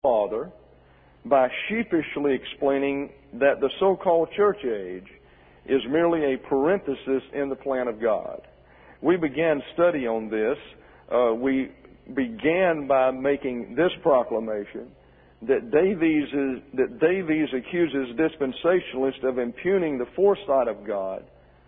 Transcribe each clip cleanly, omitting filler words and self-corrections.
Father by sheepishly explaining that the so-called church age is merely a parenthesis in the plan of God. We began study on this. We began by making this proclamation that Davies accuses dispensationalists of impugning the foresight of God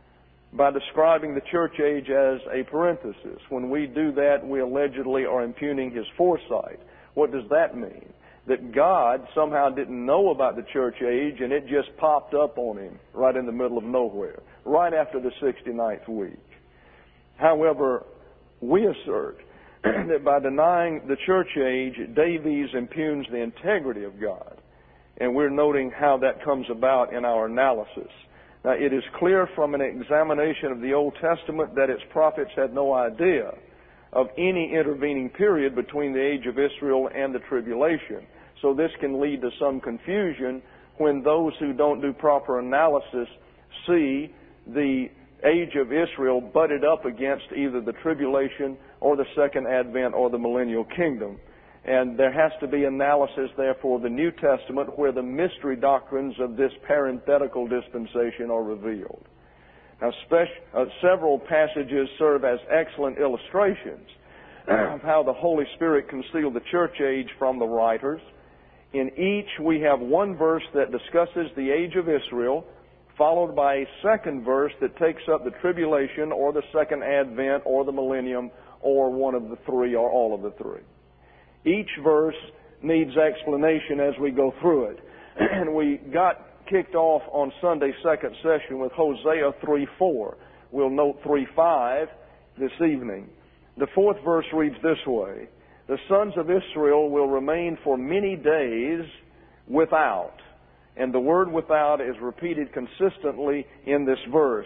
by describing the church age as a parenthesis. When we do that, we allegedly are impugning his foresight. What does that mean? That God somehow didn't know about the church age and it just popped up on him right in the middle of nowhere, right after the 69th week. However, we assert that by denying the church age, Davies impugns the integrity of God. And we're noting how that comes about in our analysis. Now, it is clear from an examination of the Old Testament that its prophets had no idea of any intervening period between the age of Israel and the tribulation. So this can lead to some confusion when those who don't do proper analysis see the age of Israel butted up against either the tribulation or the second advent or the millennial kingdom. And there has to be analysis, therefore, of the New Testament where the mystery doctrines of this parenthetical dispensation are revealed. Now, several passages serve as excellent illustrations of how the Holy Spirit concealed the church age from the writers. In each, we have one verse that discusses the age of Israel, followed by a second verse that takes up the tribulation or the second advent or the millennium or one of the three or all of the three. Each verse needs explanation as we go through it. And we got kicked off on Sunday's second session with Hosea 3:4. We'll note 3:5 this evening. The fourth verse reads this way: the sons of Israel will remain for many days without. And the word without is repeated consistently in this verse.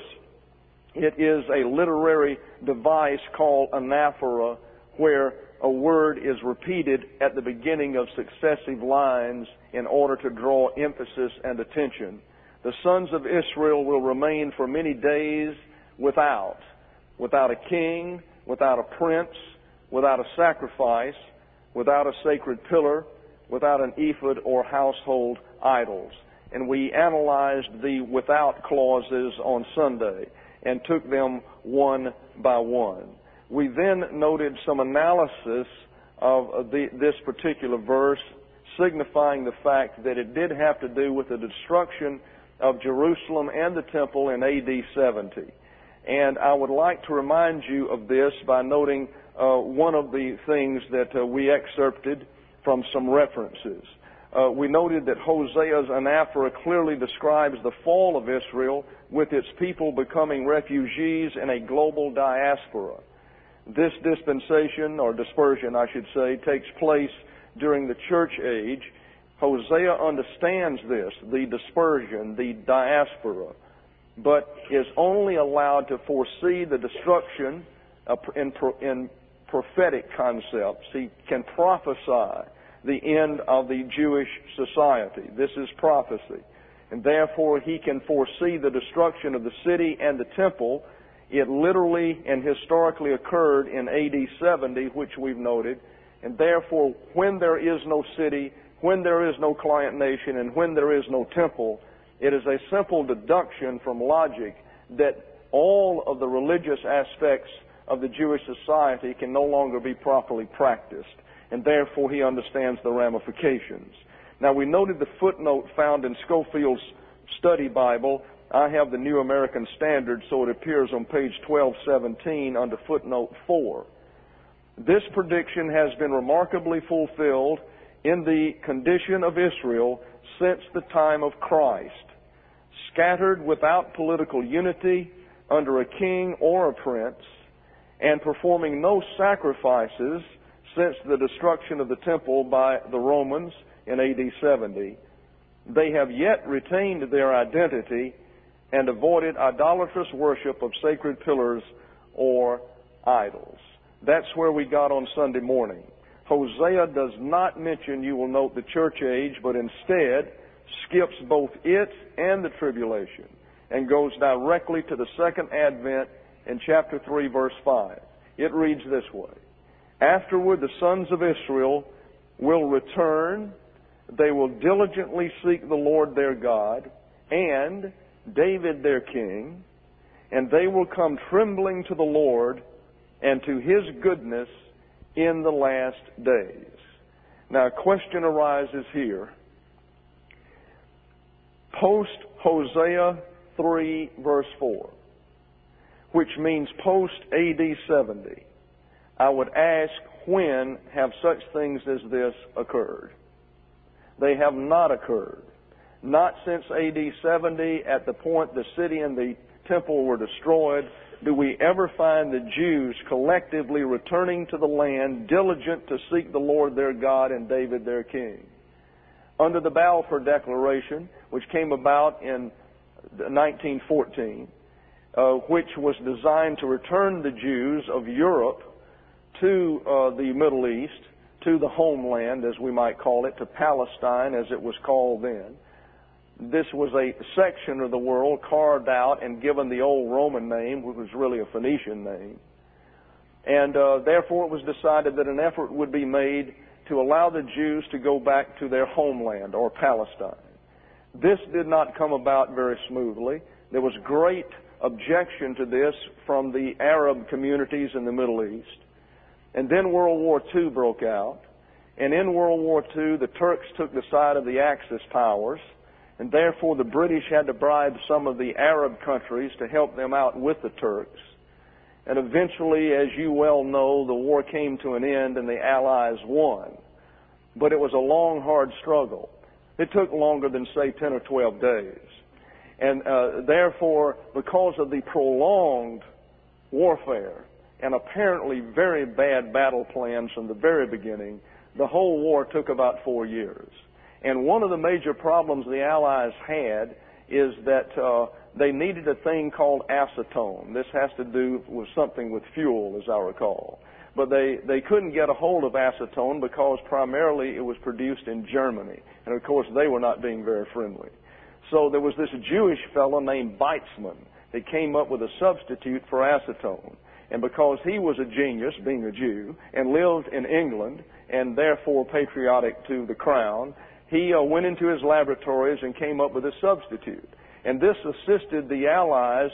It is a literary device called anaphora, where a word is repeated at the beginning of successive lines in order to draw emphasis and attention. The sons of Israel will remain for many days without a king, without a prince, without a sacrifice, without a sacred pillar, without an ephod or household idols. And we analyzed the without clauses on Sunday and took them one by one. We then noted some analysis of this particular verse, signifying the fact that it did have to do with the destruction of Jerusalem and the temple in A.D. 70. And I would like to remind you of this by noting one of the things that we excerpted from some references. We noted that Hosea's anaphora clearly describes the fall of Israel with its people becoming refugees in a global diaspora. This dispensation, or dispersion I should say, takes place during the church age. Hosea understands this, the dispersion, the diaspora, but is only allowed to foresee the destruction in prophetic concepts. He can prophesy the end of the Jewish society. This is prophecy. And therefore he can foresee the destruction of the city and the temple. It literally and historically occurred in A.D. 70, which we've noted. And therefore, when there is no city, when there is no client nation, and when there is no temple, it is a simple deduction from logic that all of the religious aspects of the Jewish society can no longer be properly practiced. And therefore he understands the ramifications. Now, we noted the footnote found in Scofield's study Bible. I have the New American Standard, so it appears on page 1217 under footnote 4. This prediction has been remarkably fulfilled in the condition of Israel since the time of Christ. Scattered without political unity, under a king or a prince, and performing no sacrifices since the destruction of the temple by the Romans in A.D. 70, they have yet retained their identity and avoided idolatrous worship of sacred pillars or idols. That's where we got on Sunday morning. Hosea does not mention, you will note, the church age, but instead skips both it and the tribulation and goes directly to the second advent in chapter 3, verse 5. It reads this way: afterward the sons of Israel will return They will diligently seek the Lord their God and David their king, and they will come trembling to the Lord and to His goodness in the last days. Now, a question arises here. Post Hosea 3 verse 4, which means post AD 70, I would ask, when have such things as this occurred? They have not occurred. Not since AD 70, at the point the city and the temple were destroyed, do we ever find the Jews collectively returning to the land, diligent to seek the Lord their God and David their king. Under the Balfour Declaration, which came about in 1914, which was designed to return the Jews of Europe to the Middle East, to the homeland, as we might call it, to Palestine, as it was called then. This was a section of the world carved out and given the old Roman name, which was really a Phoenician name. And therefore it was decided that an effort would be made to allow the Jews to go back to their homeland, or Palestine. This did not come about very smoothly. There was great objection to this from the Arab communities in the Middle East. And then World War II broke out. And in World War II, the Turks took the side of the Axis powers. And therefore, the British had to bribe some of the Arab countries to help them out with the Turks. And eventually, as you well know, the war came to an end and the Allies won. But it was a long, hard struggle. It took longer than, say, 10 or 12 days. And therefore, because of the prolonged warfare and apparently very bad battle plans from the very beginning, the whole war took about 4 years. And one of the major problems the Allies had is that they needed a thing called acetone. This has to do with something with fuel, as I recall. But they couldn't get a hold of acetone because primarily it was produced in Germany. And of course, they were not being very friendly. So there was this Jewish fellow named Weizmann that came up with a substitute for acetone. And because he was a genius, being a Jew, and lived in England, and therefore patriotic to the crown, he went into his laboratories and came up with a substitute. And this assisted the Allies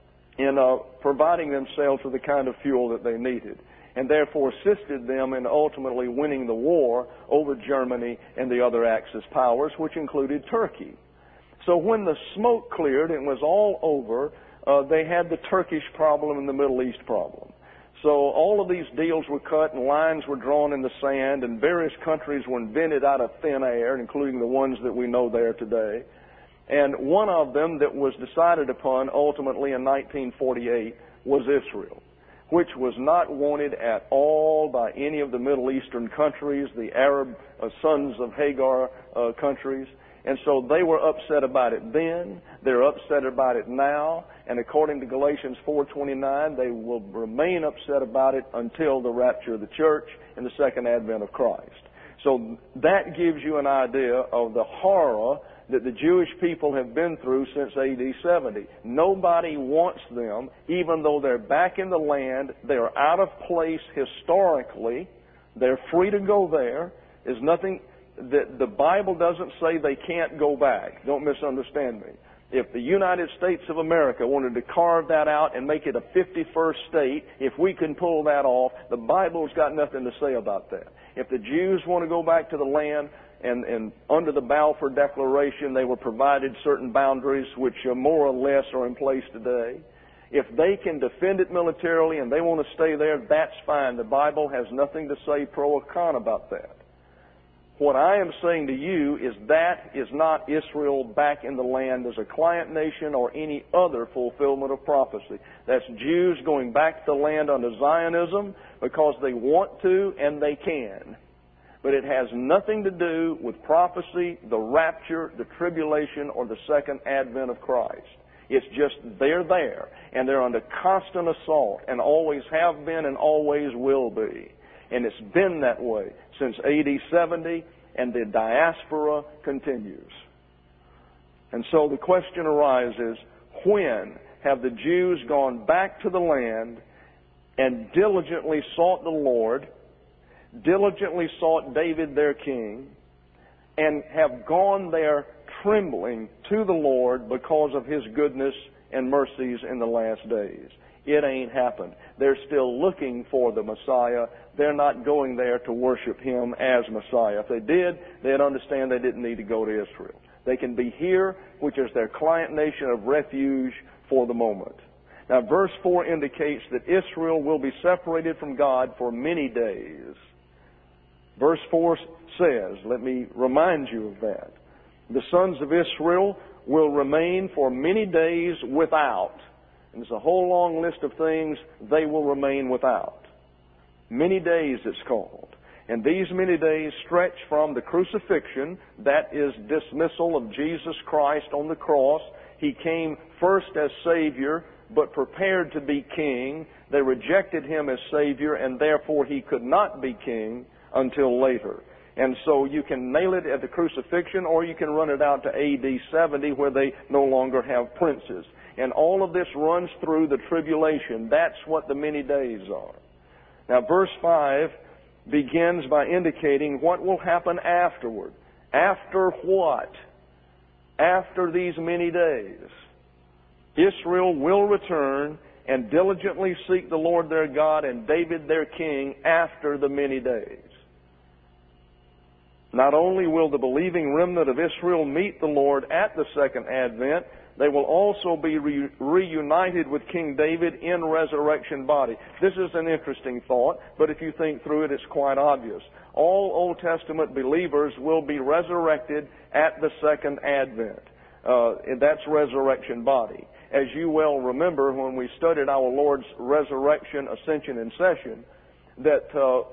in providing themselves with the kind of fuel that they needed, and therefore assisted them in ultimately winning the war over Germany and the other Axis powers, which included Turkey. So when the smoke cleared and it was all over, they had the Turkish problem and the Middle East problem. So all of these deals were cut and lines were drawn in the sand, and various countries were invented out of thin air, including the ones that we know there today. And one of them that was decided upon ultimately in 1948 was Israel, which was not wanted at all by any of the Middle Eastern countries, the Arab sons of Hagar countries. And so they were upset about it then, they're upset about it now, and according to Galatians 4:29, they will remain upset about it until the rapture of the church and the second advent of Christ. So that gives you an idea of the horror that the Jewish people have been through since AD 70. Nobody wants them, even though they're back in the land, they're out of place historically, they're free to go there, there's nothing... The Bible doesn't say they can't go back. Don't misunderstand me. If the United States of America wanted to carve that out and make it a 51st state, if we can pull that off, the Bible's got nothing to say about that. If the Jews want to go back to the land, and under the Balfour Declaration they were provided certain boundaries which more or less are in place today, if they can defend it militarily and they want to stay there, that's fine. The Bible has nothing to say pro or con about that. What I am saying to you is that is not Israel back in the land as a client nation or any other fulfillment of prophecy. That's Jews going back to the land under Zionism because they want to and they can. But it has nothing to do with prophecy, the rapture, the tribulation, or the second advent of Christ. It's just they're there, and they're under constant assault, and always have been and always will be. And it's been that way since AD 70, and the diaspora continues. And so the question arises, when have the Jews gone back to the land and diligently sought the Lord, diligently sought David their king, and have gone there trembling to the Lord because of His goodness and mercies in the last days. It ain't happened. They're still looking for the Messiah. They're not going there to worship Him as Messiah. If they did, they'd understand they didn't need to go to Israel. They can be here, which is their client nation of refuge for the moment. Now, verse 4 indicates that Israel will be separated from God for many days. Verse 4 says, let me remind you of that. The sons of Israel will remain for many days without. And there's a whole long list of things they will remain without. Many days it's called. And these many days stretch from the crucifixion, that is dismissal of Jesus Christ on the cross. He came first as Savior, but prepared to be king. They rejected Him as Savior, and therefore He could not be king until later. And so you can nail it at the crucifixion, or you can run it out to AD 70, where they no longer have princes. And all of this runs through the tribulation. That's what the many days are. Now, verse 5 begins by indicating what will happen afterward. After what? After these many days, Israel will return and diligently seek the Lord their God and David their king after the many days. Not only will the believing remnant of Israel meet the Lord at the second advent, they will also be reunited with King David in resurrection body. This is an interesting thought, but if you think through it, it's quite obvious. All Old Testament believers will be resurrected at the second advent. That's resurrection body. As you well remember, when we studied our Lord's resurrection, ascension, and session, that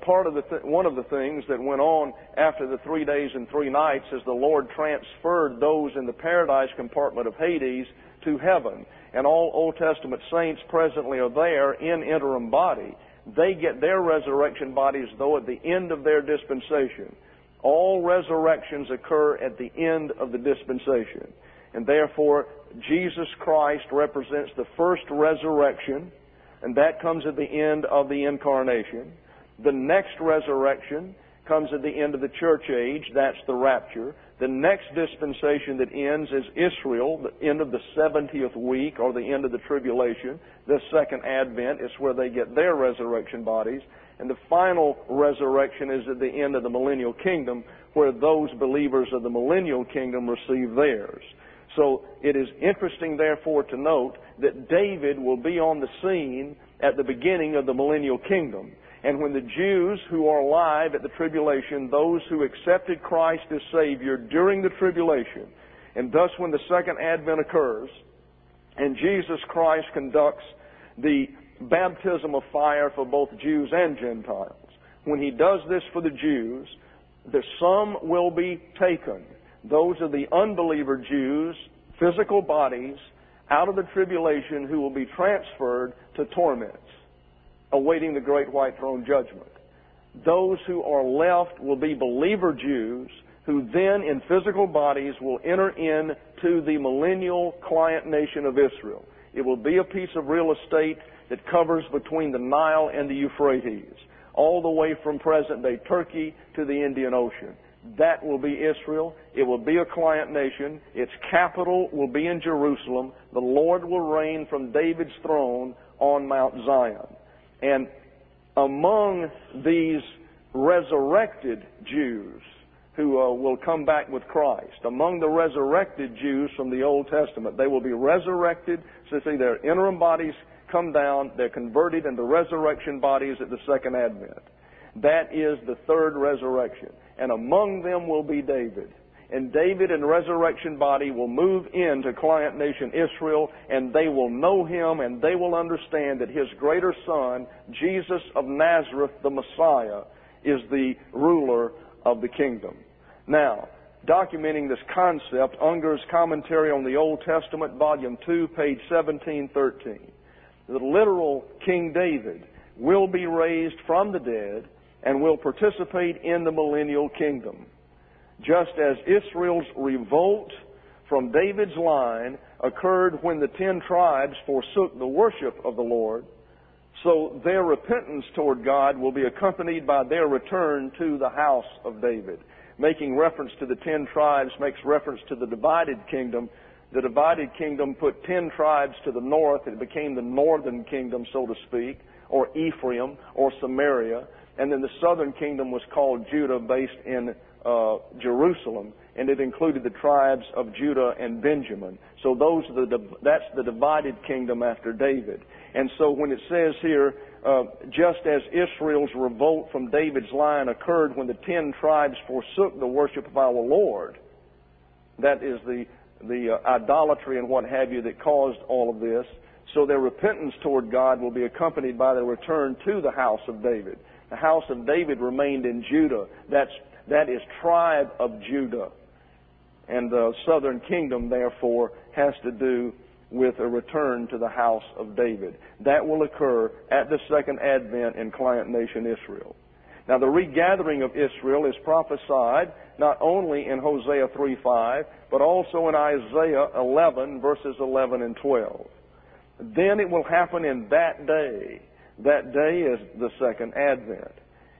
one of the things that went on after the 3 days and 3 nights is the Lord transferred those in the paradise compartment of Hades to heaven. And all Old Testament saints presently are there in interim body. They get their resurrection bodies, though, at the end of their dispensation. All resurrections occur at the end of the dispensation. And therefore, Jesus Christ represents the first resurrection, and that comes at the end of the incarnation. The next resurrection comes at the end of the church age. That's the rapture. The next dispensation that ends is Israel, the end of the 70th week, or the end of the tribulation. The second advent is where they get their resurrection bodies. And the final resurrection is at the end of the millennial kingdom, where those believers of the millennial kingdom receive theirs. So it is interesting, therefore, to note that David will be on the scene at the beginning of the millennial kingdom. And when the Jews who are alive at the tribulation, those who accepted Christ as Savior during the tribulation, and thus when the second advent occurs, and Jesus Christ conducts the baptism of fire for both Jews and Gentiles, when He does this for the Jews, some will be taken. Those are the unbeliever Jews, physical bodies, out of the tribulation, who will be transferred to torments, awaiting the great white throne judgment. Those who are left will be believer Jews, who then in physical bodies will enter into the millennial client nation of Israel. It will be a piece of real estate that covers between the Nile and the Euphrates, all the way from present-day Turkey to the Indian Ocean. That will be Israel. It will be a client nation. Its capital will be in Jerusalem. The Lord will reign from David's throne on Mount Zion. And among these resurrected Jews who will come back with Christ, among the resurrected Jews from the Old Testament, they will be resurrected. So see, their interim bodies come down. They're converted into resurrection bodies at the second advent. That is the third resurrection. And among them will be David. And David in resurrection body will move into client nation Israel, and they will know him, and they will understand that his greater son, Jesus of Nazareth, the Messiah, is the ruler of the kingdom. Now, documenting this concept, Unger's Commentary on the Old Testament, Volume 2, page 1713. The literal King David will be raised from the dead and will participate in the millennial kingdom. Just as Israel's revolt from David's line occurred when the 10 tribes forsook the worship of the Lord, so their repentance toward God will be accompanied by their return to the house of David. making reference to the 10 tribes, makes reference to the divided kingdom. The divided kingdom put 10 tribes to the north. It became the northern kingdom, so to speak, or Ephraim, or Samaria. And then the southern kingdom was called Judah, based in Jerusalem, and it included the tribes of Judah and Benjamin. So that's the divided kingdom after David. And so when it says here, just as Israel's revolt from David's line occurred when the 10 tribes forsook the worship of our Lord, that is the idolatry and what have you that caused all of this. So their repentance toward God will be accompanied by their return to the house of David. The house of David remained in Judah. That is tribe of Judah. And the southern kingdom, therefore, has to do with a return to the house of David. That will occur at the second advent in client nation Israel. Now, the regathering of Israel is prophesied not only in Hosea 3:5, but also in Isaiah 11, verses 11 and 12. Then it will happen in that day. That day is the second advent.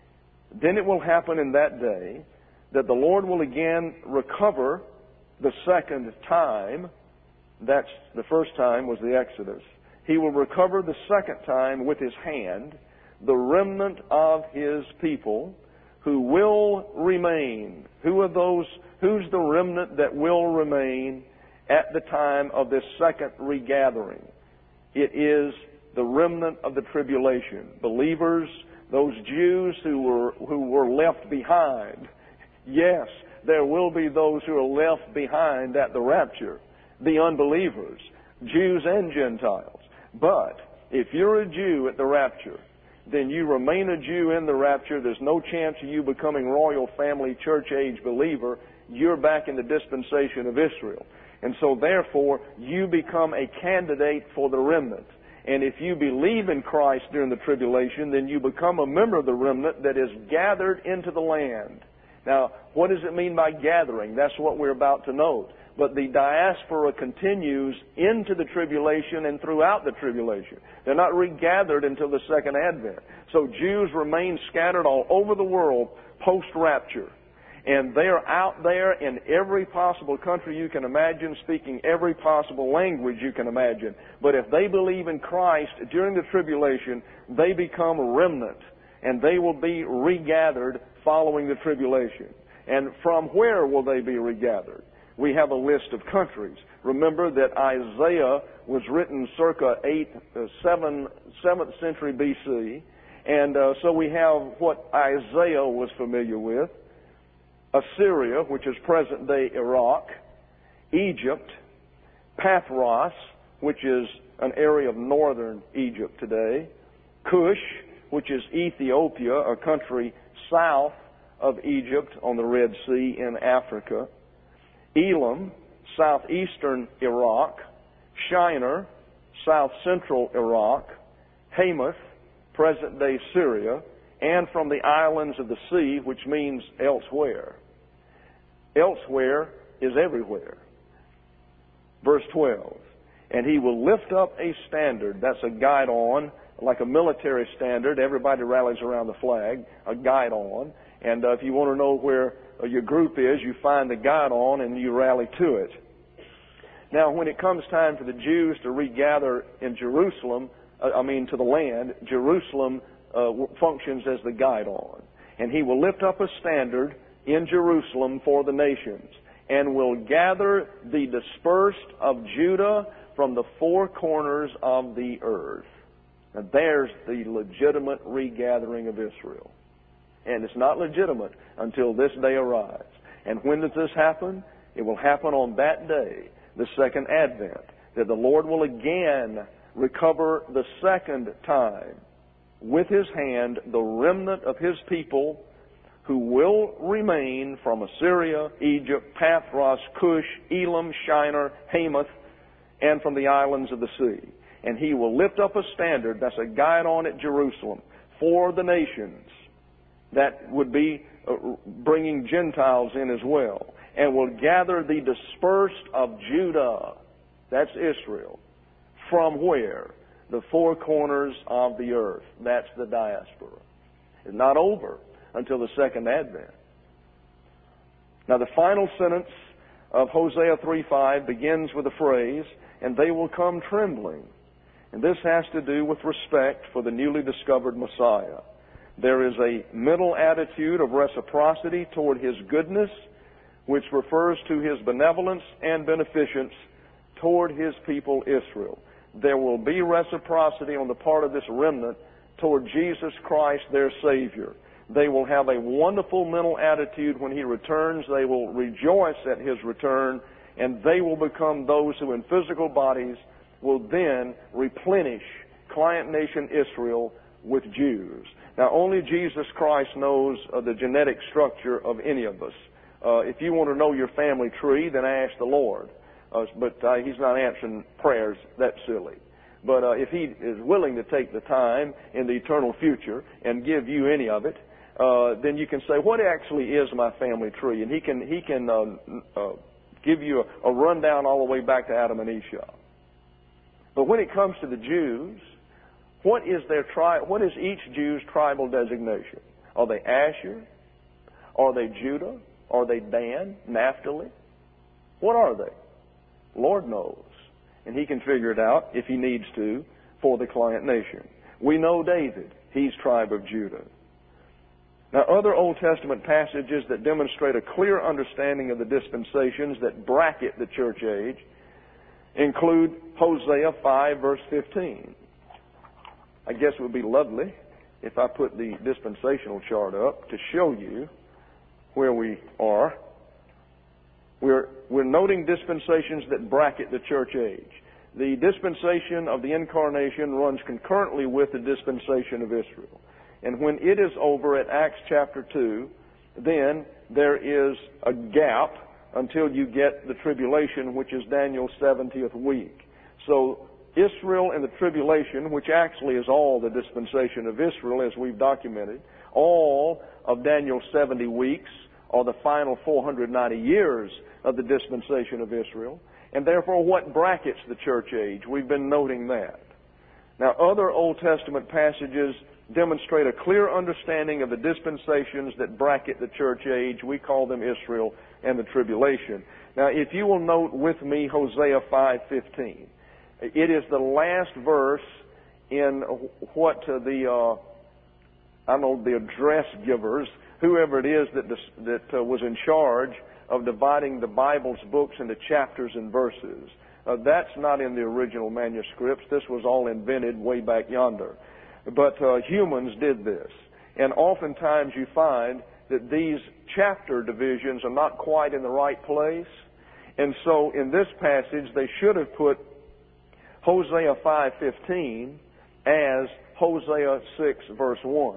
Then it will happen in that day that the Lord will again recover the second time. That's the first time was the Exodus. He will recover the second time with His hand the remnant of His people who will remain. Who are those? Who's the remnant that will remain at the time of this second regathering? It is the remnant of the tribulation. Believers, those Jews who were left behind. Yes, there will be those who are left behind at the rapture. The unbelievers, Jews and Gentiles. But if you're a Jew at the rapture, then you remain a Jew in the rapture. There's no chance of you becoming royal family, church age believer. You're back in the dispensation of Israel. And so therefore, you become a candidate for the remnant. And if you believe in Christ during the tribulation, then you become a member of the remnant that is gathered into the land. Now, what does it mean by gathering? That's what we're about to note. But the diaspora continues into the tribulation and throughout the tribulation. They're not regathered until the second advent. So Jews remain scattered all over the world post-rapture. And they're out there in every possible country you can imagine, speaking every possible language you can imagine. But if they believe in Christ during the tribulation, they become a remnant. And they will be regathered following the tribulation. And from where will they be regathered? We have a list of countries. Remember that Isaiah was written circa 7th century BC. And so we have what Isaiah was familiar with. Assyria, which is present-day Iraq. Egypt. Pathros, which is an area of northern Egypt today. Cush, which is Ethiopia, a country south of Egypt on the Red Sea in Africa. Elam, southeastern Iraq. Shinar, south-central Iraq. Hamath, present-day Syria. And from the islands of the sea, which means elsewhere. Elsewhere is everywhere. Verse 12. And he will lift up a standard. That's a guidon, like a military standard. Everybody rallies around the flag. A guidon. And if you want to know where your group is, you find the guidon and you rally to it. Now, when it comes time for the Jews to regather in Jerusalem, to the land, Jerusalem functions as the guidon. And he will lift up a standard in Jerusalem for the nations, and will gather the dispersed of Judah from the four corners of the earth. Now there's the legitimate regathering of Israel. And it's not legitimate until this day arrives. And when does this happen? It will happen on that day, the second advent, that the Lord will again recover the second time with His hand the remnant of His people who will remain from Assyria, Egypt, Pathros, Cush, Elam, Shinar, Hamath, and from the islands of the sea. And He will lift up a standard, that's a guidon at Jerusalem, for the nations. That would be bringing Gentiles in as well. And will gather the dispersed of Judah, that's Israel. From where? The four corners of the earth. That's the diaspora. It's not over until the second advent. Now the final sentence of Hosea 3:5 begins with the phrase, "And they will come trembling." And this has to do with respect for the newly discovered Messiah. There is a mental attitude of reciprocity toward His goodness, which refers to His benevolence and beneficence toward His people Israel. There will be reciprocity on the part of this remnant toward Jesus Christ, their Savior. They will have a wonderful mental attitude when He returns. They will rejoice at His return, and they will become those who in physical bodies will then replenish client nation Israel with Jews. Now, only Jesus Christ knows the genetic structure of any of us. If you want to know your family tree, then ask the Lord. But He's not answering prayers that silly. But if He is willing to take the time in the eternal future and give you any of it, then you can say, what actually is my family tree? And He can give you a rundown all the way back to Adam and Eve. But when it comes to the Jews, what is each Jew's tribal designation? Are they Asher? Are they Judah? Are they Dan? Naphtali? What are they? Lord knows. And He can figure it out if He needs to for the client nation. We know David. He's tribe of Judah. Now, other Old Testament passages that demonstrate a clear understanding of the dispensations that bracket the church age include Hosea 5, verse 15. I guess it would be lovely if I put the dispensational chart up to show you where we are. We're noting dispensations that bracket the church age. The dispensation of the incarnation runs concurrently with the dispensation of Israel. And when it is over at Acts chapter 2, then there is a gap until you get the tribulation, which is Daniel's 70th week. So Israel and the tribulation, which actually is all the dispensation of Israel as we've documented, all of Daniel's 70 weeks are the final 490 years of the dispensation of Israel. And therefore, what brackets the church age? We've been noting that. Now, other Old Testament passages demonstrate a clear understanding of the dispensations that bracket the church age. We call them Israel and the tribulation. Now, if you will note with me Hosea 5:15. It is the last verse in what the address givers, whoever it is that was in charge of dividing the Bible's books into chapters and verses. That's not in the original manuscripts. This was all invented way back yonder. But humans did this. And oftentimes you find that these chapter divisions are not quite in the right place. And so in this passage, they should have put Hosea 5:15 as Hosea 6 verse 1.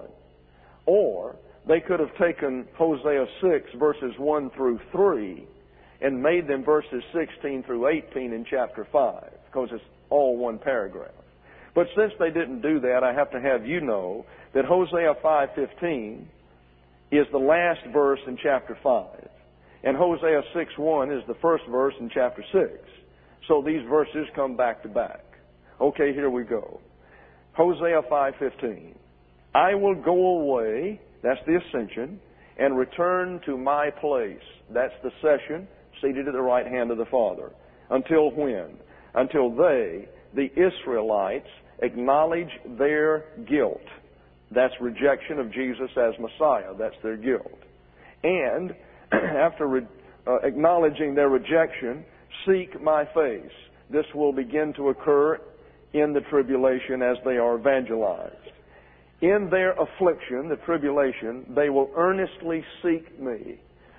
Or they could have taken Hosea 6 verses 1 through 3 and made them verses 16 through 18 in chapter 5, because it's all one paragraph. But since they didn't do that, I have to have you know that Hosea 5:15 is the last verse in chapter 5. And Hosea 6:1 is the first verse in chapter 6. So these verses come back to back. Okay, here we go. Hosea 5:15. I will go away, that's the ascension, and return to my place. That's the session, seated at the right hand of the Father. Until when? Until they, the Israelites, acknowledge their guilt. That's rejection of Jesus as Messiah. That's their guilt. And after acknowledging their rejection, seek my face. This will begin to occur in the tribulation as they are evangelized. In their affliction, the tribulation, they will earnestly seek me.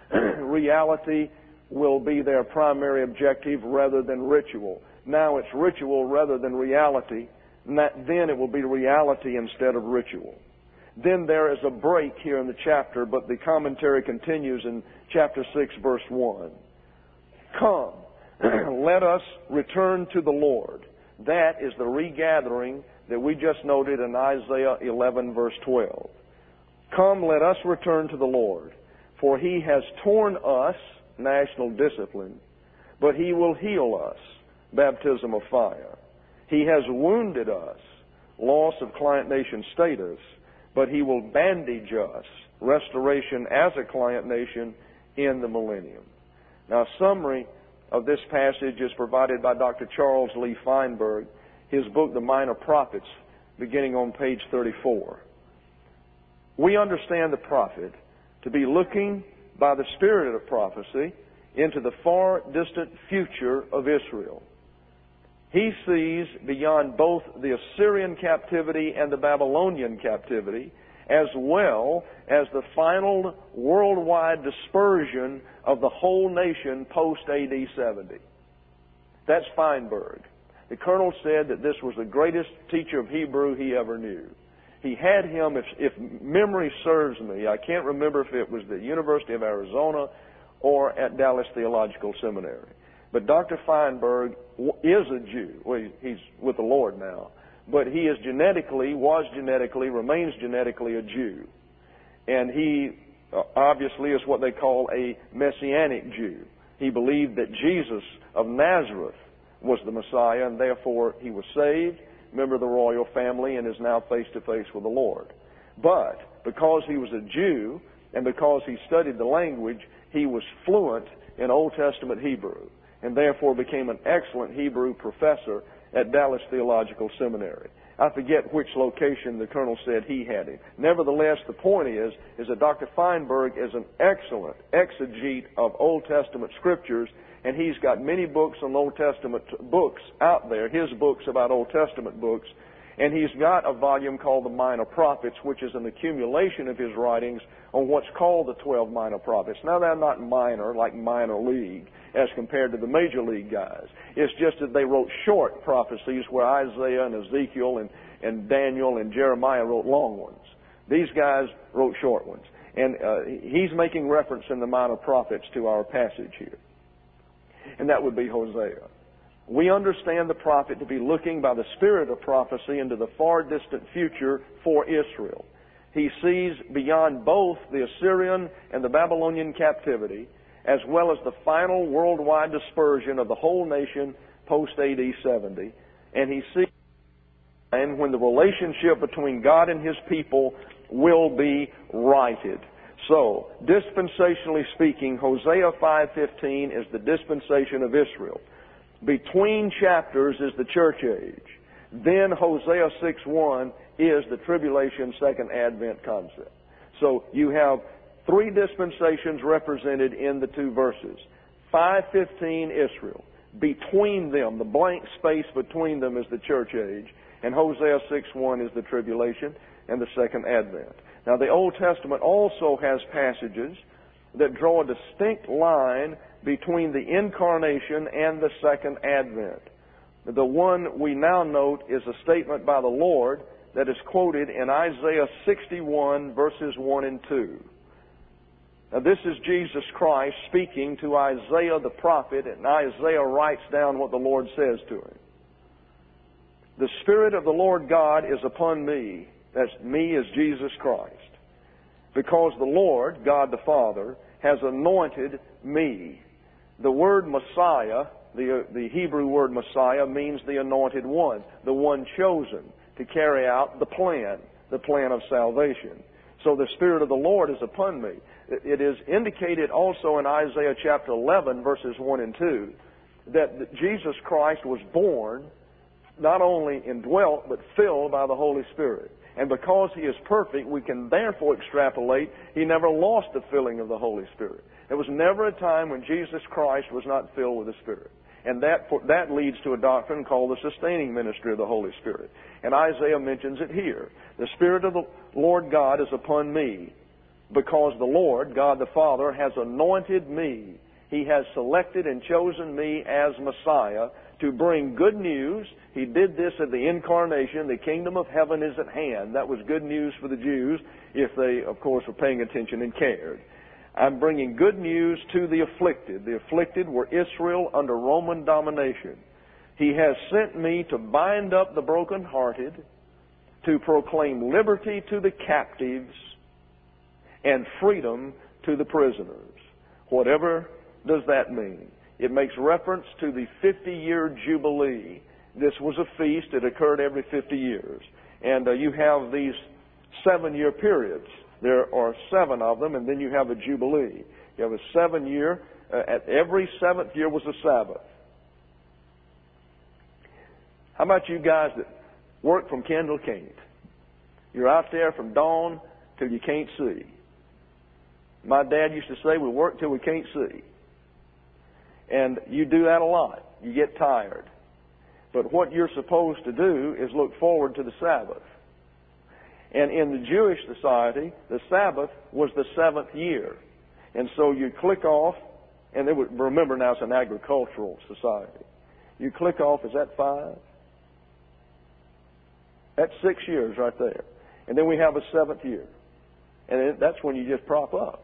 Reality will be their primary objective rather than ritual. Now it's ritual rather than reality. Then it will be reality instead of ritual. Then there is a break here in the chapter, but the commentary continues in chapter 6, verse 1. Come, let us return to the Lord. That is the regathering that we just noted in Isaiah 11, verse 12. Come, let us return to the Lord, for He has torn us, national discipline, but He will heal us, baptism of fire. He has wounded us, loss of client nation status, but He will bandage us, restoration as a client nation in the millennium. Now, a summary of this passage is provided by Dr. Charles Lee Feinberg, his book, The Minor Prophets, beginning on page 34. We understand the prophet to be looking by the spirit of prophecy into the far distant future of Israel. He sees beyond both the Assyrian captivity and the Babylonian captivity, as well as the final worldwide dispersion of the whole nation post-AD 70. That's Feinberg. The colonel said that this was the greatest teacher of Hebrew he ever knew. He had him, if memory serves me, I can't remember if it was the University of Arizona or at Dallas Theological Seminary. But Dr. Feinberg is a Jew. Well, he's with the Lord now. But he is was genetically, remains genetically a Jew. And he obviously is what they call a Messianic Jew. He believed that Jesus of Nazareth was the Messiah, and therefore he was saved, member of the royal family, and is now face to face with the Lord. But because he was a Jew, and because he studied the language, he was fluent in Old Testament Hebrew, and therefore became an excellent Hebrew professor at Dallas Theological Seminary. I forget which location the colonel said he had him. Nevertheless, the point is that Dr. Feinberg is an excellent exegete of Old Testament scriptures, and he's got many books on Old Testament books out there, his books about Old Testament books, and he's got a volume called The Minor Prophets, which is an accumulation of his writings on what's called the 12 minor prophets. Now, they're not minor, like minor league, as compared to the major league guys. It's just that they wrote short prophecies where Isaiah and Ezekiel and Daniel and Jeremiah wrote long ones. These guys wrote short ones. And he's making reference in the Minor Prophets to our passage here. And that would be Hosea. We understand the prophet to be looking by the spirit of prophecy into the far distant future for Israel. He sees beyond both the Assyrian and the Babylonian captivity, as well as the final worldwide dispersion of the whole nation post-AD 70. And he sees when the relationship between God and His people will be righted. So, dispensationally speaking, Hosea 5:15 is the dispensation of Israel. Between chapters is the church age. Then Hosea 6:1 is the tribulation second advent concept. So you have three dispensations represented in the two verses. 5:15 Israel. Between them, the blank space between them is the church age. And Hosea 6:1 is the tribulation and the second advent. Now the Old Testament also has passages that draw a distinct line between the incarnation and the second advent. The one we now note is a statement by the Lord that is quoted in Isaiah 61 verses 1 and 2. Now this is Jesus Christ speaking to Isaiah the prophet, and Isaiah writes down what the Lord says to him. The Spirit of the Lord God is upon me. That's me as Jesus Christ. Because the Lord, God the Father, has anointed me. The word Messiah, the Hebrew word Messiah, means the anointed one, the one chosen to carry out the plan of salvation. So the Spirit of the Lord is upon me. It is indicated also in Isaiah chapter 11, verses 1 and 2, that Jesus Christ was born, not only indwelt, but filled by the Holy Spirit. And because He is perfect, we can therefore extrapolate He never lost the filling of the Holy Spirit. There was never a time when Jesus Christ was not filled with the Spirit. And that leads to a doctrine called the sustaining ministry of the Holy Spirit. And Isaiah mentions it here. The Spirit of the Lord God is upon me, because the Lord, God the Father, has anointed me. He has selected and chosen me as Messiah to bring good news. He did this at the incarnation. The kingdom of heaven is at hand. That was good news for the Jews, if they, of course, were paying attention and cared. I'm bringing good news to the afflicted. The afflicted were Israel under Roman domination. He has sent me to bind up the brokenhearted, to proclaim liberty to the captives, and freedom to the prisoners. Whatever does that mean? It makes reference to the 50-year Jubilee. This was a feast. It occurred every 50 years. And you have these 7-year periods. There are 7 of them, and then you have a Jubilee. You have a 7-year. At every 7th year was a Sabbath. How about you guys that work from can till can't? You're out there from dawn till you can't see. My dad used to say we work till we can't see. And you do that a lot. You get tired. But what you're supposed to do is look forward to the Sabbath. And in the Jewish society, the Sabbath was the 7th year. And so you click off, and remember now it's an agricultural society. You click off, is that 5? That's 6 years right there. And then we have a 7th year. And that's when you just prop up.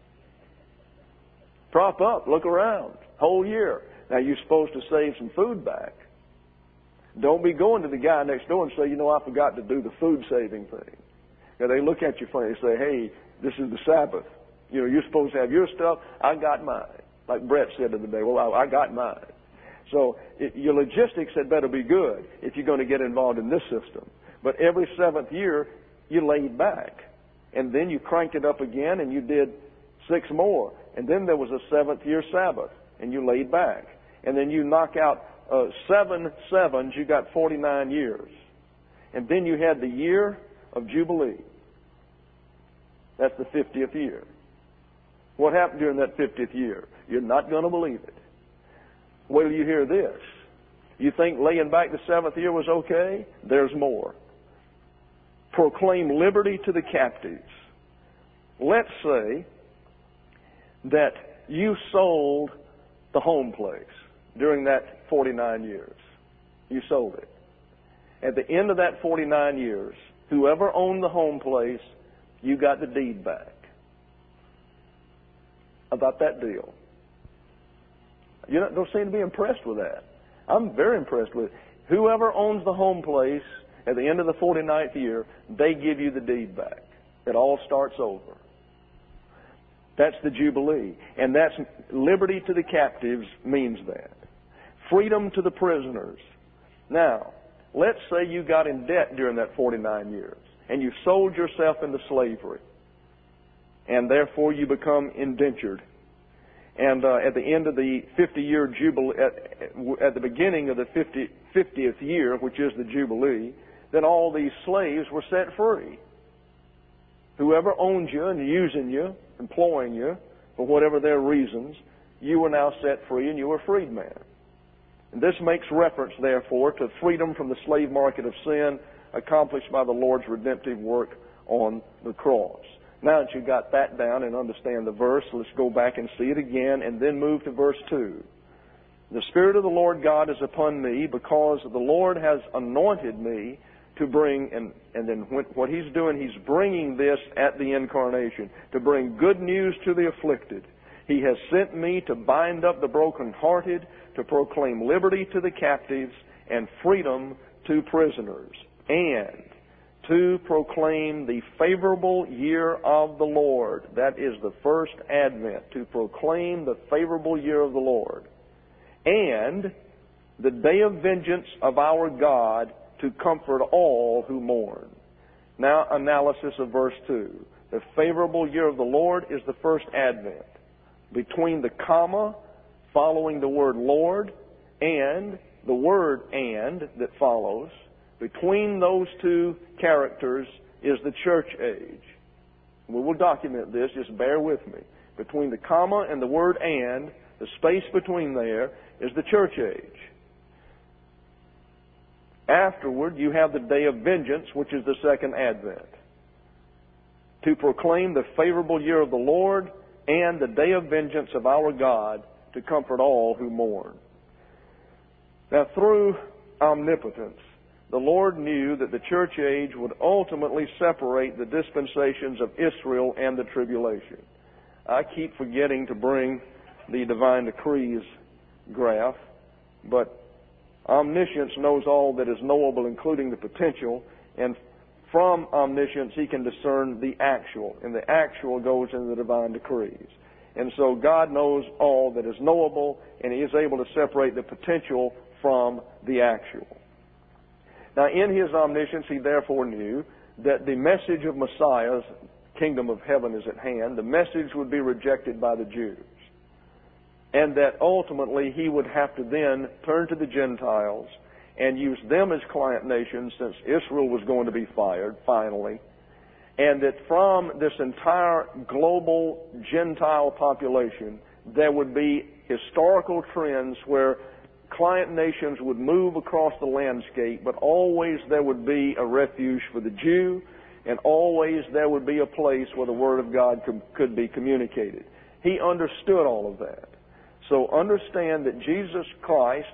Prop up, look around, whole year. Now you're supposed to save some food back. Don't be going to the guy next door and say, I forgot to do the food saving thing. Now they look at you funny and say, hey, this is the Sabbath. You're supposed to have your stuff. I got mine. Like Brett said the other day, well, I got mine. So your logistics had better be good if you're going to get involved in this system. But every 7th year, you laid back. And then you cranked it up again and you did 6 more. And then there was a 7th year Sabbath and you laid back. And then you knock out 7 sevens, you got 49 years. And then you had the year of Jubilee. That's the 50th year. What happened during that 50th year? You're not going to believe it. Wait till you hear this. You think laying back the 7th year was okay? There's more. Proclaim liberty to the captives. Let's say that you sold the home place during that 49 years. You sold it. At the end of that 49 years, whoever owned the home place, you got the deed back. About that deal. You don't seem to be impressed with that. I'm very impressed with it. Whoever owns the home place at the end of the 49th year, they give you the deed back. It all starts over. That's the Jubilee. And that's liberty to the captives means that. Freedom to the prisoners. Now, let's say you got in debt during that 49 years and you sold yourself into slavery and therefore you become indentured. And at the end of the 50-year Jubilee, at the beginning of the 50th year, which is the Jubilee, then all these slaves were set free. Whoever owned you and using you, employing you, for whatever their reasons, you were now set free and you were a freedman. And this makes reference, therefore, to freedom from the slave market of sin accomplished by the Lord's redemptive work on the cross. Now that you got that down and understand the verse, let's go back and see it again and then move to verse 2. The Spirit of the Lord God is upon me because the Lord has anointed me to bring, and then what He's doing, He's bringing this at the incarnation, to bring good news to the afflicted. He has sent me to bind up the brokenhearted, to proclaim liberty to the captives and freedom to prisoners, and to proclaim the favorable year of the Lord. That is the first advent, to proclaim the favorable year of the Lord. And the day of vengeance of our God, to comfort all who mourn. Now, analysis of verse 2. The favorable year of the Lord is the first advent. Between the comma following the word Lord and the word and that follows, between those two characters is the church age. We will document this, just bear with me. Between the comma and the word and, the space between there is the church age. Afterward, you have the day of vengeance, which is the second advent. To proclaim the favorable year of the Lord and the day of vengeance of our God, to comfort all who mourn. Now, through omnipotence, the Lord knew that the church age would ultimately separate the dispensations of Israel and the tribulation. I keep forgetting to bring the divine decrees graph, but omniscience knows all that is knowable, including the potential, and from omniscience He can discern the actual, and the actual goes into the divine decrees. And so God knows all that is knowable, and He is able to separate the potential from the actual. Now, in His omniscience, He therefore knew that the message of Messiah kingdom of heaven is at hand, the message would be rejected by the Jews. And that ultimately he would have to then turn to the Gentiles and use them as client nations, since Israel was going to be fired finally. And that from this entire global Gentile population, there would be historical trends where client nations would move across the landscape, but always there would be a refuge for the Jew, and always there would be a place where the Word of God could be communicated. He understood all of that. So understand that Jesus Christ,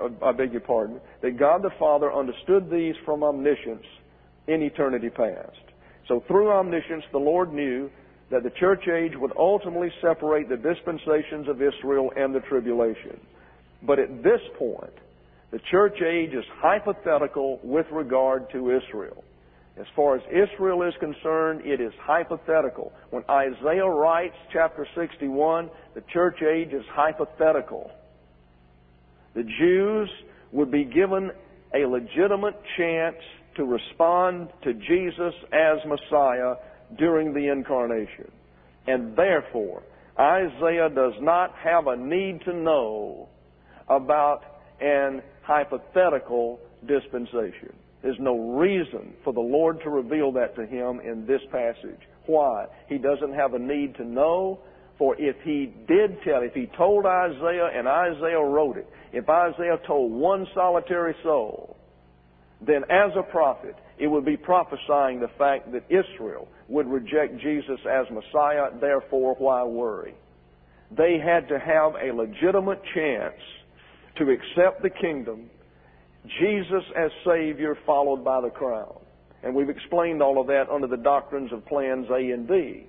that God the Father understood these from omniscience in eternity past. So through omniscience, the Lord knew that the church age would ultimately separate the dispensations of Israel and the tribulation. But at this point, the church age is hypothetical with regard to Israel. As far as Israel is concerned, it is hypothetical. When Isaiah writes chapter 61, the church age is hypothetical. The Jews would be given a legitimate chance to respond to Jesus as Messiah during the incarnation. And therefore, Isaiah does not have a need to know about an hypothetical dispensation. There's no reason for the Lord to reveal that to him in this passage. Why? He doesn't have a need to know, for if he told Isaiah and Isaiah wrote it, if Isaiah told one solitary soul, then as a prophet, it would be prophesying the fact that Israel would reject Jesus as Messiah, therefore why worry? They had to have a legitimate chance to accept the kingdom, Jesus as Savior, followed by the crown. And we've explained all of that under the doctrines of plans A and B.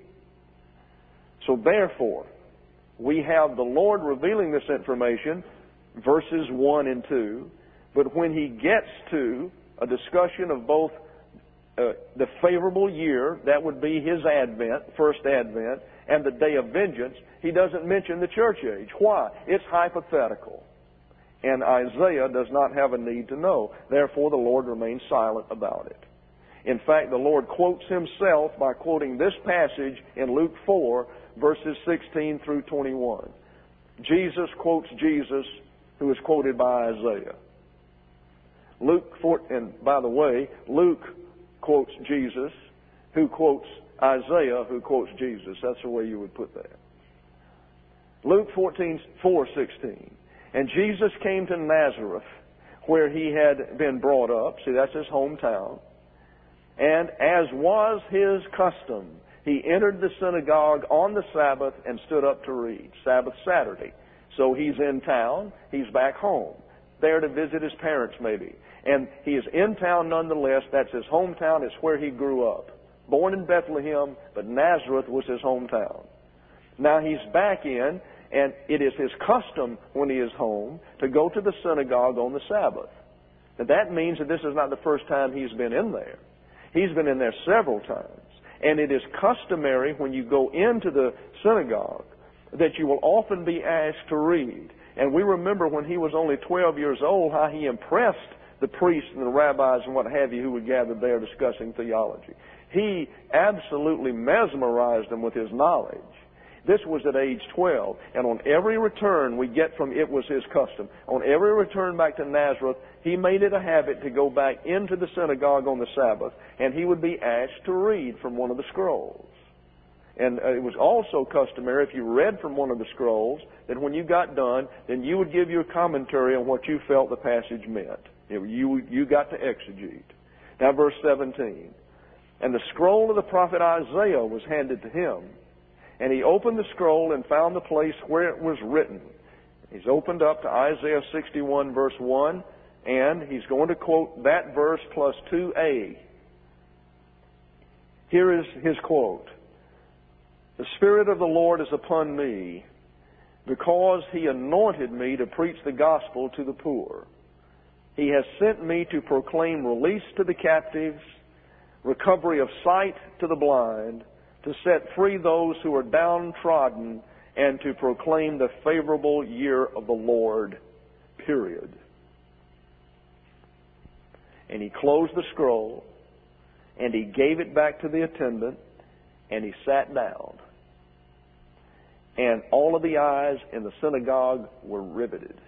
So therefore, we have the Lord revealing this information, verses 1 and 2. But when he gets to a discussion of both the favorable year, that would be his advent, first advent, and the day of vengeance, he doesn't mention the church age. Why? It's hypothetical. And Isaiah does not have a need to know. Therefore, the Lord remains silent about it. In fact, the Lord quotes himself by quoting this passage in Luke 4, verses 16 through 21. Jesus quotes Jesus, who is quoted by Isaiah. And by the way, Luke quotes Jesus, who quotes Isaiah, who quotes Jesus. That's the way you would put that. Luke 4:16. And Jesus came to Nazareth, where he had been brought up. See, that's his hometown. And as was his custom, he entered the synagogue on the Sabbath and stood up to read. Sabbath, Saturday. So he's in town. He's back home, there to visit his parents maybe. And he is in town nonetheless. That's his hometown. It's where he grew up. Born in Bethlehem, but Nazareth was his hometown. Now he's back in, and it is his custom when he is home to go to the synagogue on the Sabbath. Now that means that this is not the first time he's been in there. He's been in there several times. And it is customary when you go into the synagogue that you will often be asked to read. And we remember when he was only 12 years old how he impressed the priests and the rabbis and what have you who would gather there discussing theology. He absolutely mesmerized them with his knowledge. This was at age 12. And on every return we get from it was his custom. On every return back to Nazareth, he made it a habit to go back into the synagogue on the Sabbath, and he would be asked to read from one of the scrolls. And it was also customary, if you read from one of the scrolls, that when you got done, then you would give your commentary on what you felt the passage meant. You got to exegete. Now verse 17. And the scroll of the prophet Isaiah was handed to him. And he opened the scroll and found the place where it was written. He's opened up to Isaiah 61 verse 1, and he's going to quote that verse plus 2a. Here is his quote. The Spirit of the Lord is upon me, because he anointed me to preach the gospel to the poor. He has sent me to proclaim release to the captives, recovery of sight to the blind, to set free those who are downtrodden, and to proclaim the favorable year of the Lord, period. And he closed the scroll, and he gave it back to the attendant, and he sat down. And all of the eyes in the synagogue were riveted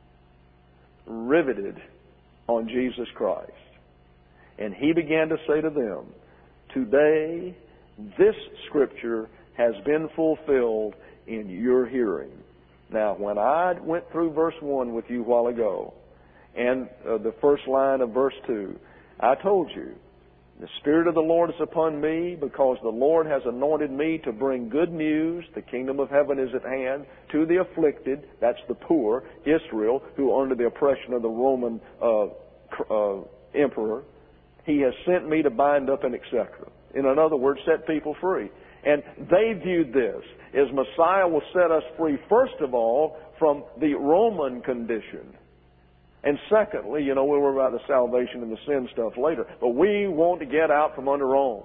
on Jesus Christ. And he began to say to them, today this scripture has been fulfilled in your hearing. Now, when I went through verse 1 with you a while ago, and the first line of verse 2, I told you, the Spirit of the Lord is upon me, because the Lord has anointed me to bring good news. The kingdom of heaven is at hand. To the afflicted, that's the poor, Israel, who are under the oppression of the Roman emperor. He has sent me to bind up and etc. In other words, set people free. And they viewed this as Messiah will set us free, first of all, from the Roman condition. And secondly, we'll worry about the salvation and the sin stuff later. But we want to get out from under Rome.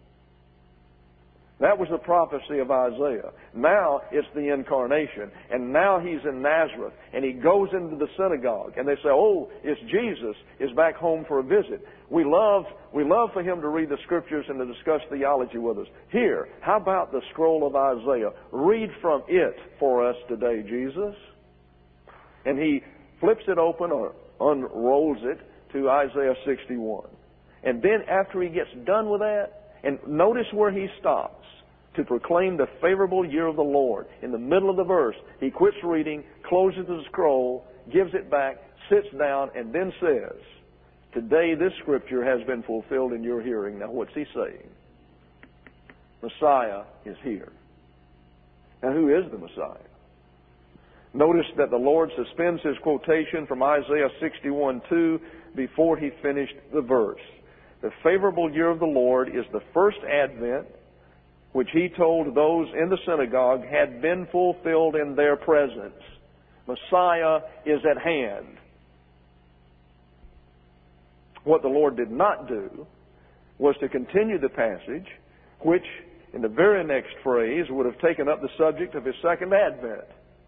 That was the prophecy of Isaiah. Now it's the incarnation. And now he's in Nazareth. And he goes into the synagogue. And they say, oh, it's Jesus is back home for a visit. We love for him to read the scriptures and to discuss theology with us. Here, how about the scroll of Isaiah? Read from it for us today, Jesus. And he flips it open or unrolls it to Isaiah 61. And then after he gets done with that, and notice where he stops, to proclaim the favorable year of the Lord. In the middle of the verse, he quits reading, closes the scroll, gives it back, sits down, and then says, today this scripture has been fulfilled in your hearing. Now what's he saying? Messiah is here. Now who is the Messiah? Notice that the Lord suspends his quotation from Isaiah 61:2 before he finished the verse. The favorable year of the Lord is the first advent, which he told those in the synagogue had been fulfilled in their presence. Messiah is at hand. What the Lord did not do was to continue the passage, which in the very next phrase would have taken up the subject of his second advent.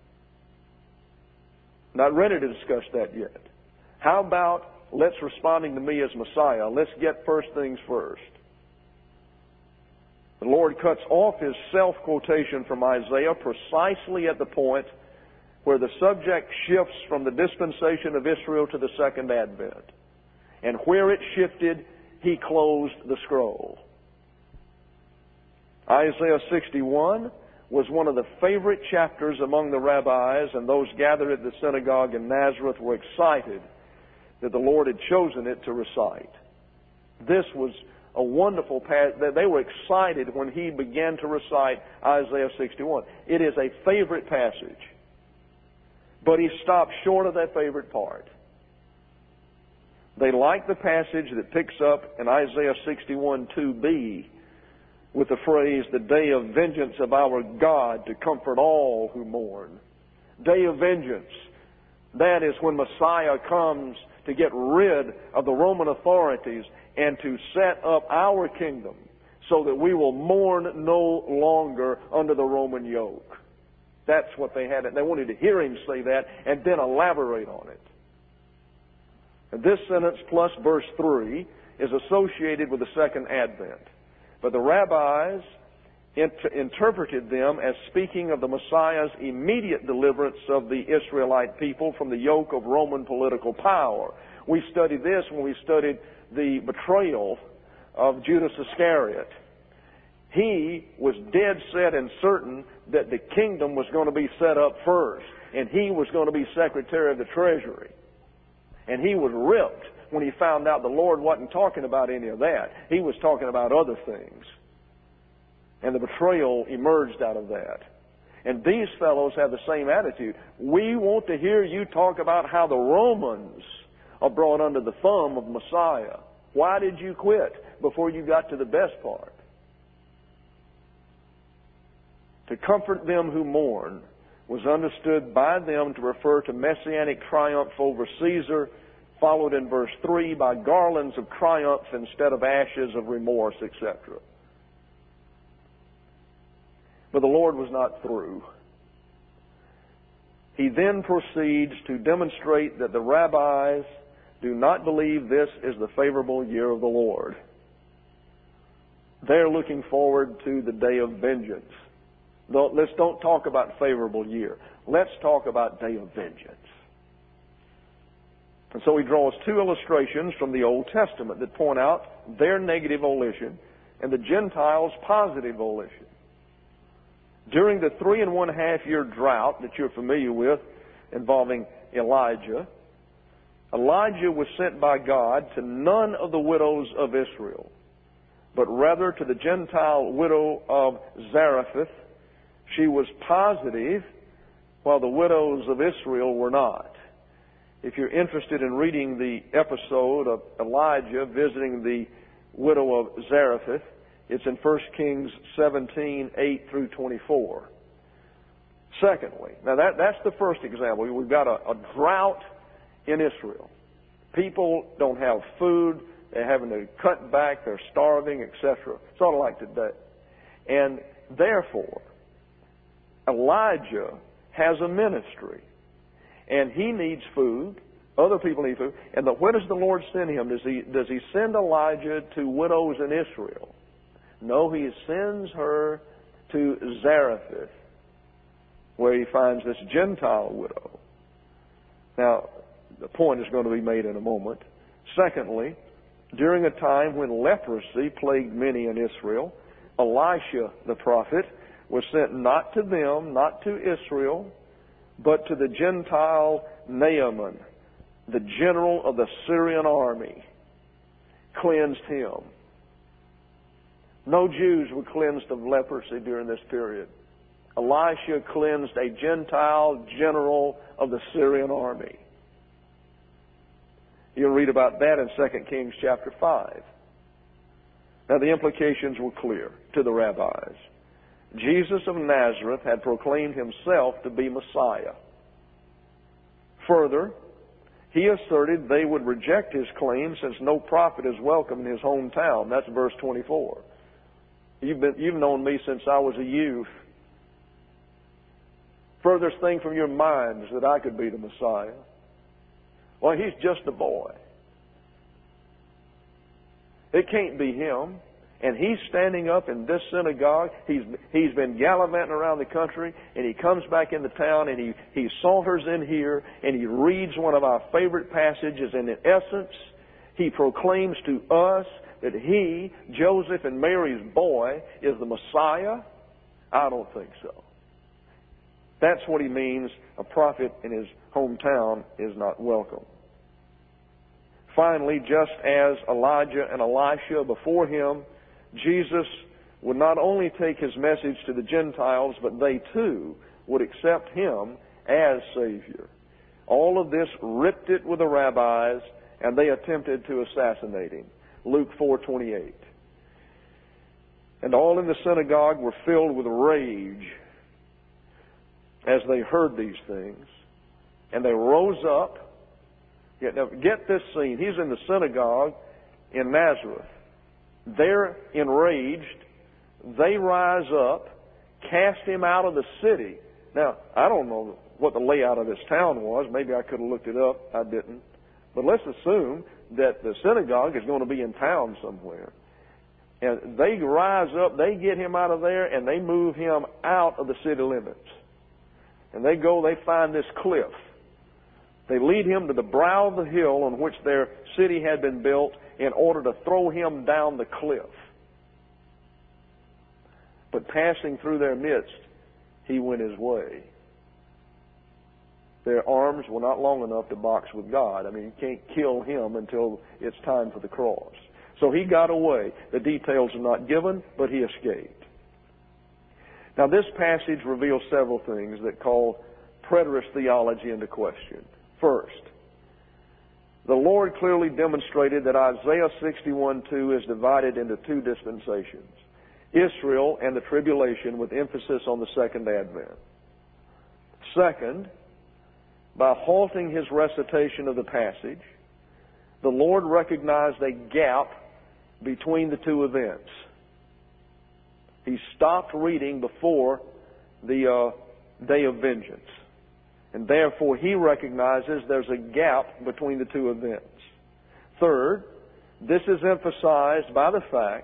Not ready to discuss that yet. How about let's responding to me as Messiah, let's get first things first. The Lord cuts off his self-quotation from Isaiah precisely at the point where the subject shifts from the dispensation of Israel to the second advent. And where it shifted, he closed the scroll. Isaiah 61 was one of the favorite chapters among the rabbis, and those gathered at the synagogue in Nazareth were excited that the Lord had chosen it to recite. This was a wonderful passage. They were excited when he began to recite Isaiah 61. It is a favorite passage. But he stopped short of that favorite part. They like the passage that picks up in Isaiah 61:2b with the phrase, the day of vengeance of our God to comfort all who mourn. Day of vengeance. That is when Messiah comes to get rid of the Roman authorities and to set up our kingdom so that we will mourn no longer under the Roman yoke. That's what they had. They wanted to hear him say that and then elaborate on it. And this sentence plus verse 3 is associated with the second advent. But the rabbis interpreted them as speaking of the Messiah's immediate deliverance of the Israelite people from the yoke of Roman political power. We studied this when we studied the betrayal of Judas Iscariot. He was dead set and certain that the kingdom was going to be set up first, and he was going to be Secretary of the Treasury. And he was ripped when he found out the Lord wasn't talking about any of that. He was talking about other things. And the betrayal emerged out of that. And these fellows have the same attitude. We want to hear you talk about how the Romans are brought under the thumb of Messiah. Why did you quit before you got to the best part? To comfort them who mourn was understood by them to refer to messianic triumph over Caesar, followed in verse 3 by garlands of triumph instead of ashes of remorse, etc. But the Lord was not through. He then proceeds to demonstrate that the rabbis do not believe this is the favorable year of the Lord. They're looking forward to the day of vengeance. Let's don't talk about favorable year. Let's talk about day of vengeance. And so he draws two illustrations from the Old Testament that point out their negative volition and the Gentiles' positive volition. During the 3.5 year drought that you're familiar with involving Elijah, Elijah was sent by God to none of the widows of Israel, but rather to the Gentile widow of Zarephath. She was positive, while the widows of Israel were not. If you're interested in reading the episode of Elijah visiting the widow of Zarephath, it's in 1 Kings 17, 8 through 24. Secondly, now that's the first example. We've got a drought in Israel. People don't have food. They're having to cut back. They're starving, etc. Sort of like today. And therefore, Elijah has a ministry. And he needs food. Other people need food. And where does the Lord send him? Does he send Elijah to widows in Israel? No, he sends her to Zarephath, where he finds this Gentile widow. Now, the point is going to be made in a moment. Secondly, during a time when leprosy plagued many in Israel, Elisha the prophet was sent not to them, not to Israel, but to the Gentile Naaman, the general of the Syrian army, cleansed him. No Jews were cleansed of leprosy during this period. Elisha cleansed a Gentile general of the Syrian army. You'll read about that in 2 Kings chapter 5. Now the implications were clear to the rabbis. Jesus of Nazareth had proclaimed himself to be Messiah. Further, he asserted they would reject his claim since no prophet is welcome in his hometown. That's verse 24. You've known me since I was a youth. Furthest thing from your minds that I could be the Messiah. Well, he's just a boy. It can't be him. And he's standing up in this synagogue. He's been gallivanting around the country, and he comes back into town, and he saunters in here, and he reads one of our favorite passages, and in essence, he proclaims to us that he, Joseph and Mary's boy, is the Messiah. I don't think so. That's what he means. A prophet in his hometown is not welcome. Finally, just as Elijah and Elisha before him, Jesus would not only take his message to the Gentiles, but they too would accept him as Savior. All of this ripped it with the rabbis, and they attempted to assassinate him. Luke 4:28. And all in the synagogue were filled with rage as they heard these things. And they rose up. Now, get this scene. He's in the synagogue in Nazareth. They're enraged. They rise up, cast him out of the city. Now, I don't know what the layout of this town was. Maybe I could have looked it up. I didn't. But let's assume that the synagogue is going to be in town somewhere. And they rise up, they get him out of there, and they move him out of the city limits. And they find this cliff. They lead him to the brow of the hill on which their city had been built in order to throw him down the cliff. But passing through their midst, he went his way. Their arms were not long enough to box with God. I mean, you can't kill him until it's time for the cross. So he got away. The details are not given, but he escaped. Now, this passage reveals several things that call preterist theology into question. First, the Lord clearly demonstrated that Isaiah 61:2 is divided into two dispensations, Israel and the tribulation, with emphasis on the second advent. Second, by halting his recitation of the passage, the Lord recognized a gap between the two events. He stopped reading before the day of vengeance. And therefore, he recognizes there's a gap between the two events. Third, this is emphasized by the fact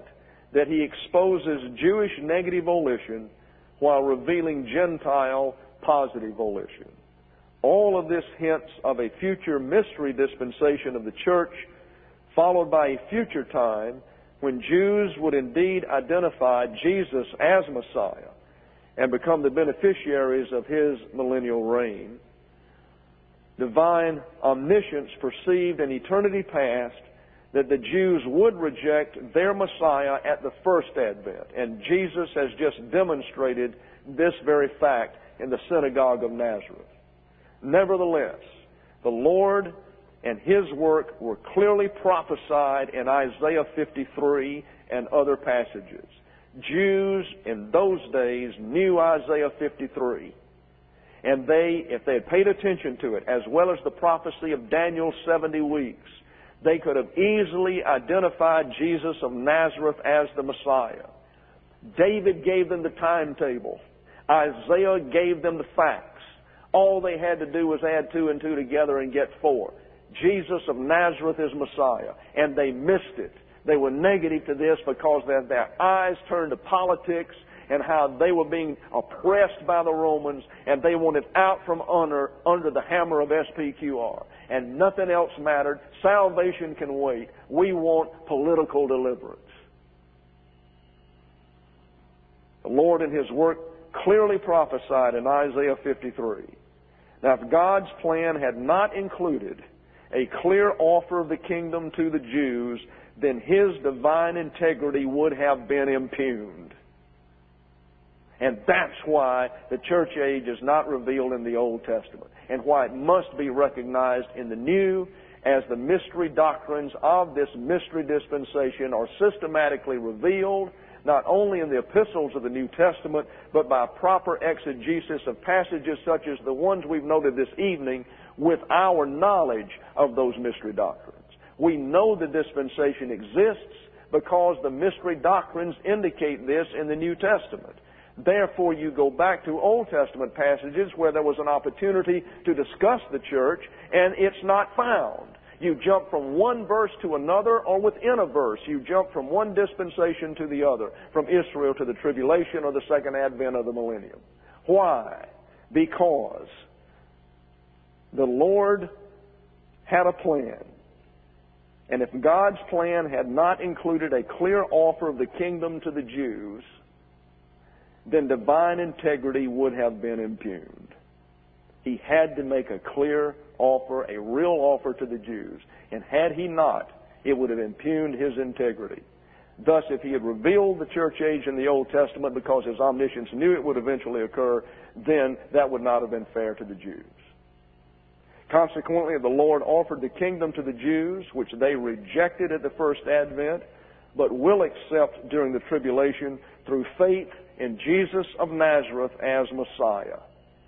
that he exposes Jewish negative volition while revealing Gentile positive volition. All of this hints of a future mystery dispensation of the church, followed by a future time when Jews would indeed identify Jesus as Messiah and become the beneficiaries of his millennial reign. Divine omniscience perceived in eternity past that the Jews would reject their Messiah at the first advent. And Jesus has just demonstrated this very fact in the synagogue of Nazareth. Nevertheless, the Lord and his work were clearly prophesied in Isaiah 53 and other passages. Jews in those days knew Isaiah 53. And they, if they had paid attention to it, as well as the prophecy of Daniel's 70 weeks, they could have easily identified Jesus of Nazareth as the Messiah. David gave them the timetable. Isaiah gave them the facts. All they had to do was add 2 and 2 together and get 4. Jesus of Nazareth is Messiah. And they missed it. They were negative to this because their eyes turned to politics and how they were being oppressed by the Romans, and they wanted out from under the hammer of SPQR. And nothing else mattered. Salvation can wait. We want political deliverance. The Lord in his work clearly prophesied in Isaiah 53. Now, if God's plan had not included a clear offer of the kingdom to the Jews, then his divine integrity would have been impugned. And that's why the church age is not revealed in the Old Testament, and why it must be recognized in the New, as the mystery doctrines of this mystery dispensation are systematically revealed, not only in the epistles of the New Testament, but by proper exegesis of passages such as the ones we've noted this evening, with our knowledge of those mystery doctrines. We know the dispensation exists because the mystery doctrines indicate this in the New Testament. Therefore, you go back to Old Testament passages where there was an opportunity to discuss the church, and it's not found. You jump from one verse to another, or within a verse, you jump from one dispensation to the other, from Israel to the tribulation or the second advent of the millennium. Why? Because the Lord had a plan. And if God's plan had not included a clear offer of the kingdom to the Jews, then divine integrity would have been impugned. He had to make a clear offer, a real offer to the Jews. And had he not, it would have impugned his integrity. Thus, if he had revealed the church age in the Old Testament because his omniscience knew it would eventually occur, then that would not have been fair to the Jews. Consequently, the Lord offered the kingdom to the Jews, which they rejected at the first advent, but will accept during the tribulation through faith in Jesus of Nazareth as Messiah.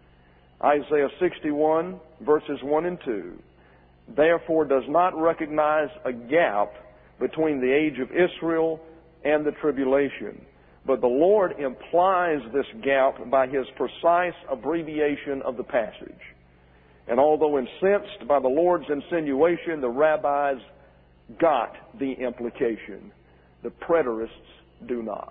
Isaiah 61, verses 1 and 2, therefore does not recognize a gap between the age of Israel and the tribulation, but the Lord implies this gap by his precise abbreviation of the passage. And although incensed by the Lord's insinuation, the rabbis got the implication. The preterists do not.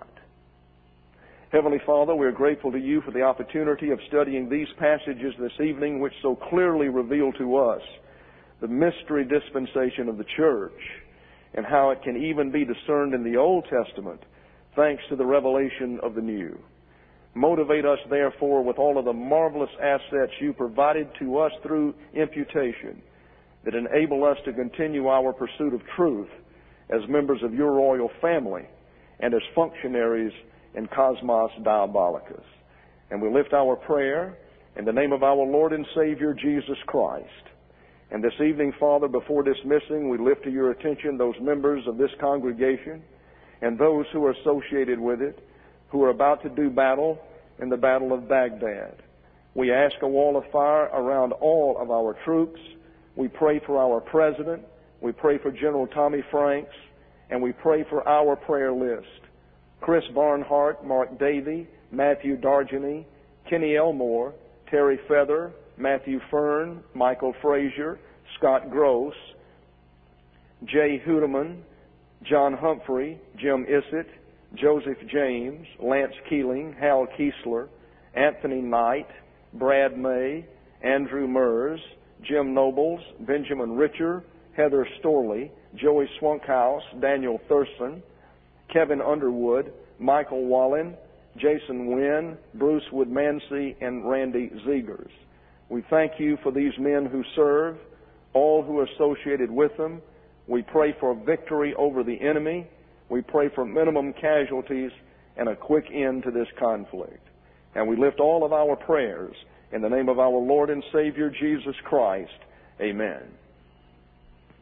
Heavenly Father, we are grateful to you for the opportunity of studying these passages this evening, which so clearly reveal to us the mystery dispensation of the church and how it can even be discerned in the Old Testament thanks to the revelation of the New. Motivate us, therefore, with all of the marvelous assets you provided to us through imputation that enable us to continue our pursuit of truth as members of your royal family and as functionaries in Cosmos Diabolicus. And we lift our prayer in the name of our Lord and Savior, Jesus Christ. And this evening, Father, before dismissing, we lift to your attention those members of this congregation and those who are associated with it, who are about to do battle in the Battle of Baghdad. We ask a wall of fire around all of our troops. We pray for our President. We pray for General Tommy Franks. And we pray for our prayer list. Chris Barnhart, Mark Davey, Matthew Dargeny, Kenny Elmore, Terry Feather, Matthew Fern, Michael Frazier, Scott Gross, Jay Hudeman, John Humphrey, Jim Issett, Joseph James, Lance Keeling, Hal Kiesler, Anthony Knight, Brad May, Andrew Mers, Jim Nobles, Benjamin Richer, Heather Storley, Joey Swankhouse, Daniel Thurston, Kevin Underwood, Michael Wallen, Jason Wynn, Bruce Woodmansey, and Randy Zegers. We thank you for these men who serve, all who are associated with them. We pray for victory over the enemy. We pray for minimum casualties and a quick end to this conflict. And we lift all of our prayers in the name of our Lord and Savior, Jesus Christ. Amen.